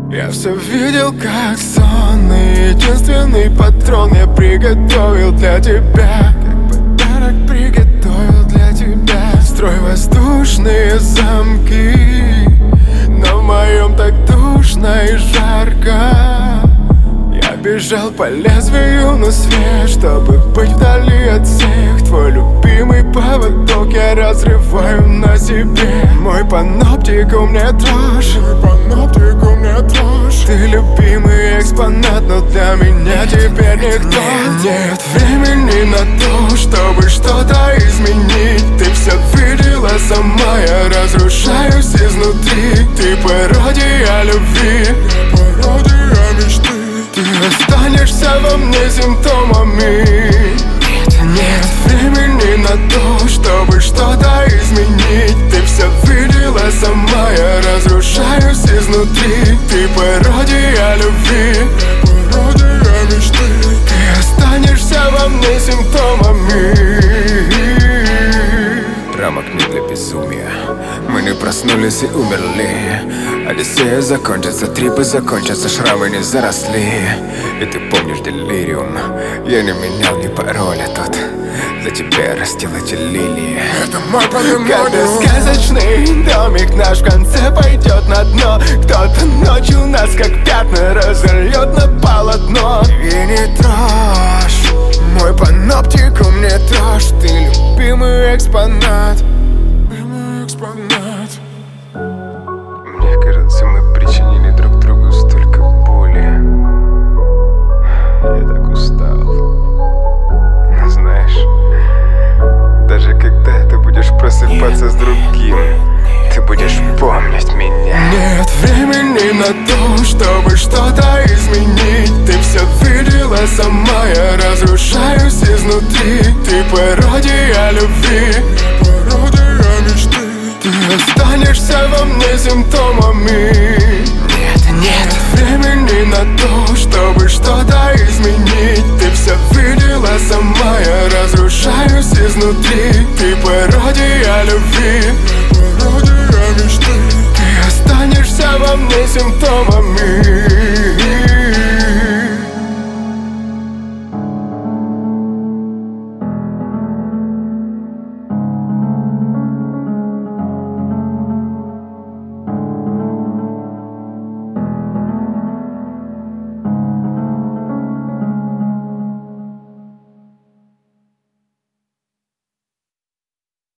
Я все видел как сон, и единственный патрон я приготовил для тебя. Как подарок приготовил для тебя. Строй воздушные замки, но в моем так душно и жарко. Я бежал по лезвию на свет, чтобы быть вдали от всех. Твой любимый поводок я разрываю на себе. Мой паноптикум не трожь, ты любимый экспонат, но для меня теперь никто. Нет времени на то, чтобы что-то изменить. Ты все видела сама, я разрушаюсь изнутри. Ты пародия любви, пародия мечты. Ты останешься во мне симптомами. Нет времени на то, чтобы что-то изменить. Ты все видела сама, я разрушаюсь изнутри. Ты пародия любви, пародия мечты. Ты останешься во мне симптомами. Рамок не для безумия. Мы не проснулись и умерли. Одиссея закончится, трипы закончатся, шрамы не заросли. И ты помнишь делириум. Я не менял ни пароля тут. За тебя растил эти лилии. Это мой пандемониум. Когда сказочный домик наш в конце пойдет на дно. Кто-то ночью нас как пятна разольет на полотно. И не трожь мой паноптикум, не трожь. Ты любимый экспонат, любимый экспонат. Мне кажется, мы причинили друг другу столько боли. Я так устал. Но знаешь, даже когда ты будешь просыпаться с другим, ты будешь помнить меня. Нет времени на то, чтобы что-то изменить. Ты все видела сама, я разрушаюсь изнутри. Ты пародия любви, пародия мечты. Ты останешься во мне симптомами. Нет времени на то, чтобы что-то изменить. Ты все видела сама, я разрушаюсь изнутри. Ты пародия любви, пародия мечты. Ты останешься во мне симптомами.